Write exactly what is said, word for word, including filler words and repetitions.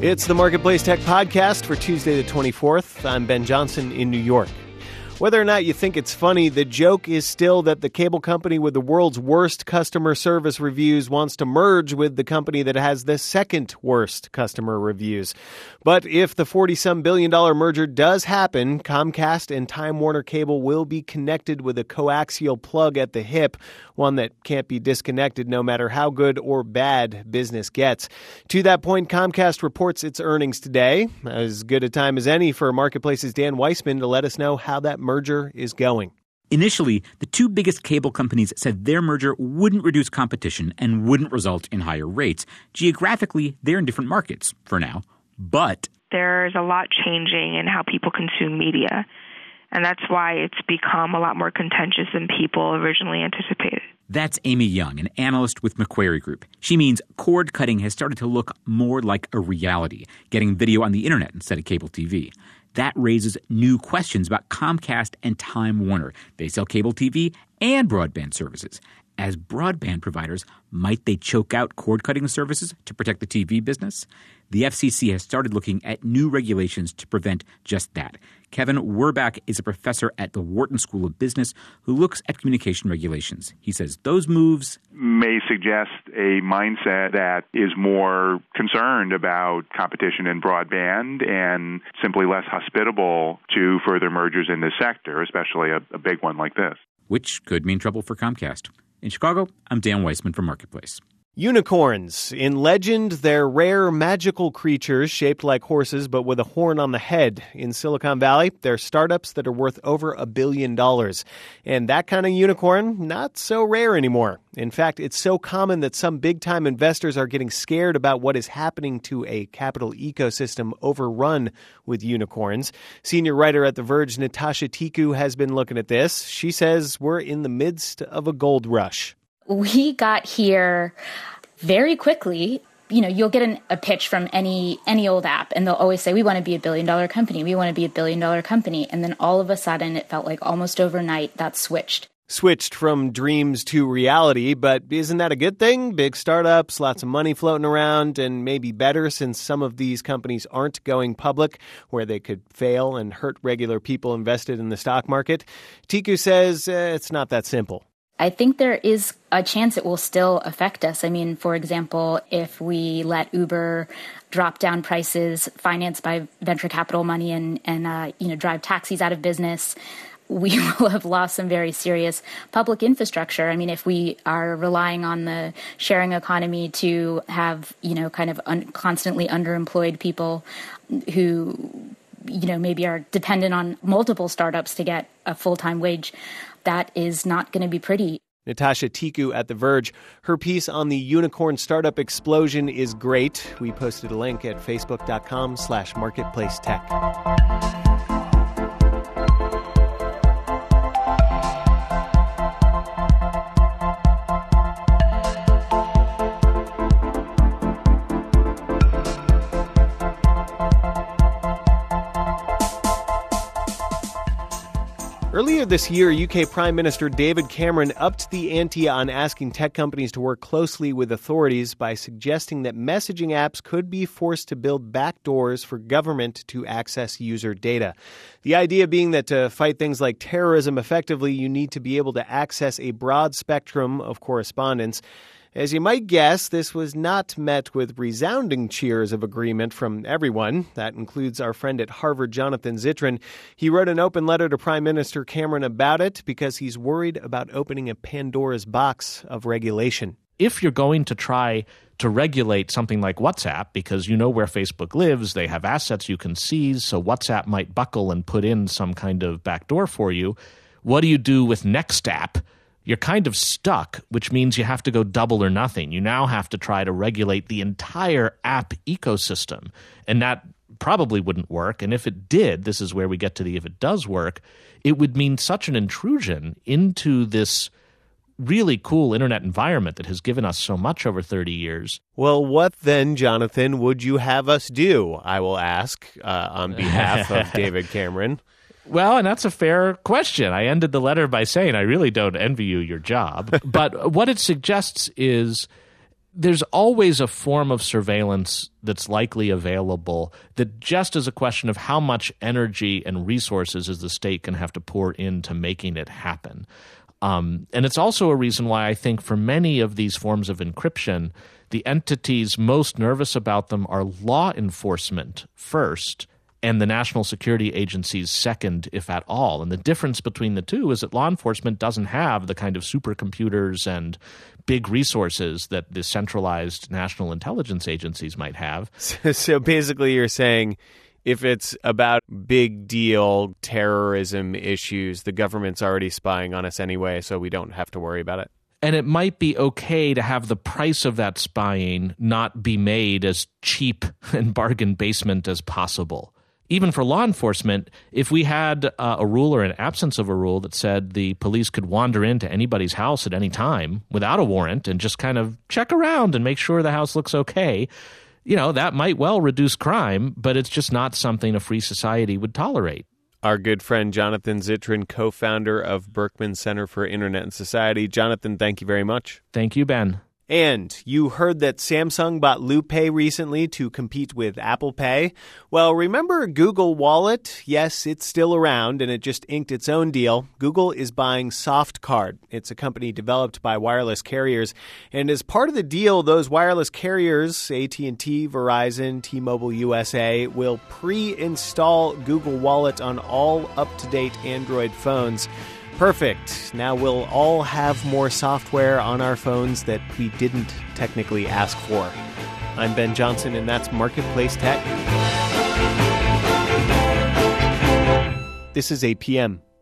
It's the Marketplace Tech Podcast for Tuesday the twenty-fourth. I'm Ben Johnson in New York. Whether or not you think it's funny, the joke is still that the cable company with the world's worst customer service reviews wants to merge with the company that has the second worst customer reviews. But if the forty-some billion dollar merger does happen, Comcast and Time Warner Cable will be connected with a coaxial plug at the hip, one that can't be disconnected no matter how good or bad business gets. To that point, Comcast reports its earnings today. As good a time as any for Marketplace's Dan Weissman to let us know how that merger is going. Initially, the two biggest cable companies said their merger wouldn't reduce competition and wouldn't result in higher rates. Geographically, they're in different markets for now. But there's a lot changing in how people consume media, and that's why it's become a lot more contentious than people originally anticipated. That's Amy Young, an analyst with Macquarie Group. She means cord cutting has started to look more like a reality, getting video on the internet instead of cable T V. That raises new questions about Comcast and Time Warner. They sell cable T V and broadband services. As broadband providers, might they choke out cord-cutting services to protect the T V business? The F C C has started looking at new regulations to prevent just that. Kevin Werbach is a professor at the Wharton School of Business who looks at communication regulations. He says those moves may suggest a mindset that is more concerned about competition in broadband and simply less hospitable to further mergers in this sector, especially a, a big one like this. Which could mean trouble for Comcast. In Chicago, I'm Dan Weissman from Marketplace. Unicorns. In legend, they're rare, magical creatures shaped like horses but with a horn on the head. In Silicon Valley, they're startups that are worth over a billion dollars. And that kind of unicorn, not so rare anymore. In fact, it's so common that some big-time investors are getting scared about what is happening to a capital ecosystem overrun with unicorns. Senior writer at The Verge, Natasha Tiku, has been looking at this. She says we're in the midst of a gold rush. We got here very quickly. You know, you'll get an, a pitch from any any old app, and they'll always say, we want to be a billion dollar company. We want to be a billion dollar company. And then all of a sudden, it felt like almost overnight that switched. Switched from dreams to reality, but isn't that a good thing? Big startups, lots of money floating around, and maybe better since some of these companies aren't going public, where they could fail and hurt regular people invested in the stock market. Tiku says uh, it's not that simple. I think there is a chance it will still affect us. I mean, for example, if we let Uber drop down prices financed by venture capital money and, and uh, you know, drive taxis out of business, we will have lost some very serious public infrastructure. I mean, if we are relying on the sharing economy to have, you know, kind of un- constantly underemployed people who, you know, maybe are dependent on multiple startups to get a full-time wage, that is not going to be pretty. Natasha Tiku at The Verge. Her piece on the unicorn startup explosion is great. We posted a link at facebook.com slash marketplace tech. Earlier this year, U K Prime Minister David Cameron upped the ante on asking tech companies to work closely with authorities by suggesting that messaging apps could be forced to build backdoors for government to access user data. The idea being that to fight things like terrorism effectively, you need to be able to access a broad spectrum of correspondence. As you might guess, this was not met with resounding cheers of agreement from everyone. That includes our friend at Harvard, Jonathan Zittrain. He wrote an open letter to Prime Minister Cameron about it because he's worried about opening a Pandora's box of regulation. If you're going to try to regulate something like WhatsApp, because you know where Facebook lives, they have assets you can seize, so WhatsApp might buckle and put in some kind of backdoor for you, what do you do with Nextapp? You're kind of stuck, which means you have to go double or nothing. You now have to try to regulate the entire app ecosystem, and that probably wouldn't work. And if it did, this is where we get to the if it does work, it would mean such an intrusion into this really cool internet environment that has given us so much over thirty years. Well, what then, Jonathan, would you have us do? I will ask uh, on behalf of David Cameron. Well, and that's a fair question. I ended the letter by saying I really don't envy you your job. But what it suggests is there's always a form of surveillance that's likely available that just is a question of how much energy and resources is the state going to have to pour into making it happen. Um, and it's also a reason why I think for many of these forms of encryption, the entities most nervous about them are law enforcement first and the national security agencies second, if at all. And the difference between the two is that law enforcement doesn't have the kind of supercomputers and big resources that the centralized national intelligence agencies might have. So, so basically you're saying if it's about big deal terrorism issues, the government's already spying on us anyway, so we don't have to worry about it. And it might be okay to have the price of that spying not be made as cheap and bargain basement as possible. Even for law enforcement, if we had uh, a rule or an absence of a rule that said the police could wander into anybody's house at any time without a warrant and just kind of check around and make sure the house looks okay, you know, that might well reduce crime, but it's just not something a free society would tolerate. Our good friend Jonathan Zittrain, co-founder of Berkman Center for Internet and Society. Jonathan, thank you very much. Thank you, Ben. And you heard that Samsung bought LoopPay recently to compete with Apple Pay. Well, remember Google Wallet? Yes, it's still around, and it just inked its own deal. Google is buying SoftCard. It's a company developed by wireless carriers. And as part of the deal, those wireless carriers, A T and T, Verizon, T-Mobile U S A, will pre-install Google Wallet on all up-to-date Android phones. Perfect. Now we'll all have more software on our phones that we didn't technically ask for. I'm Ben Johnson, and that's Marketplace Tech. This is A P M.